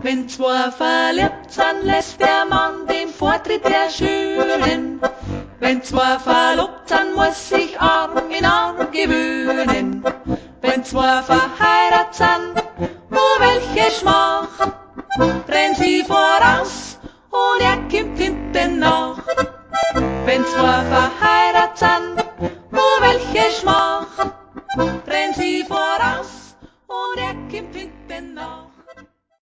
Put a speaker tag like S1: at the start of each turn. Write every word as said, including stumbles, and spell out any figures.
S1: Wenn zwei verliebt sind, lässt der Mann den Vortritt der Schönen. Wenn zwei verlobt sind, muss sich Arm in Arm gewöhnen. Wenn zwei verheiratet sind, oh welche Schmach, renn sie voraus